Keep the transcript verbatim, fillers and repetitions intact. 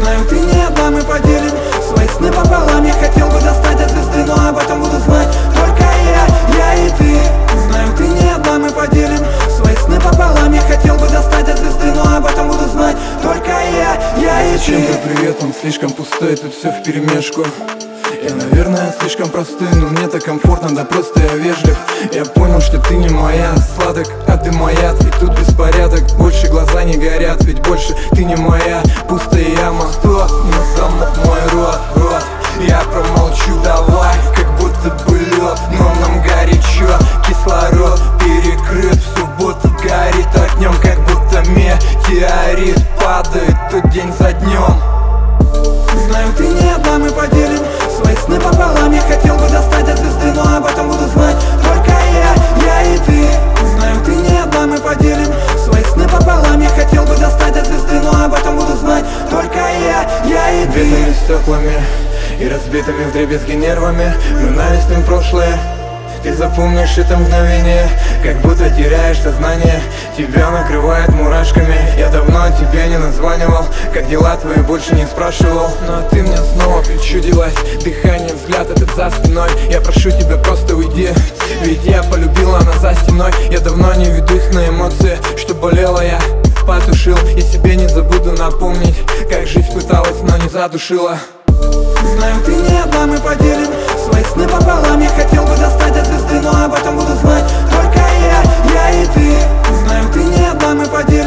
Знаю, ты не одна, мы поделим свои сны пополам. Я хотел бы достать от звезды, но об этом буду знать только я, я и ты. Знаю, ты не одна, мы поделим свои сны пополам. Я хотел бы достать от звезды, но об этом буду знать только я, я и ты. Зачем твой привет, он слишком пустой, тут все вперемешку. Я, наверное, слишком простой, но мне так комфортно, да просто я вежлив. Я понял, что ты не моя, сладок, а ты моя. И тут беспорядок, больше глаза не горят, ведь больше ты не моя. Пустая яма, стоп, не замок мой рот, рот. Я промолчу, давай, как будто бы лед, но нам горячо. Кислород перекрыт, в субботу горит огнем, как будто метеорит падает тут день за днем. Знаю, ты не одна, мы поделим свои сны пополам. Я хотел бы достать от звезды, но об этом буду знать только я, я и ты. Знаю, ты не одна, мы поделим свои сны пополам. Я хотел бы достать от звезды, но об этом буду знать только я, я и ты. Битыми стеклами и разбитыми вдребезги нервами мы навестим прошлое. Ты запомнишь это мгновение, как будто теряешь сознание. Тебя накрывает мурашками. Я давно тебе не названивал, как дела твои больше не спрашивал. Но ты мне снова причудилась, дыхание, взгляд этот за спиной. Я прошу тебя, просто уйди, ведь я полюбила, она за стеной. Я давно не ведусь на эмоции, что болела я потушил. И себе не забуду напомнить, как жизнь пыталась, но не задушила. Знаю, ты не одна, мы поделим свои сны пополам. Я хотел бы достать от звезды, но об этом буду знать только я, я и ты. Знаю, ты не одна, мы поделим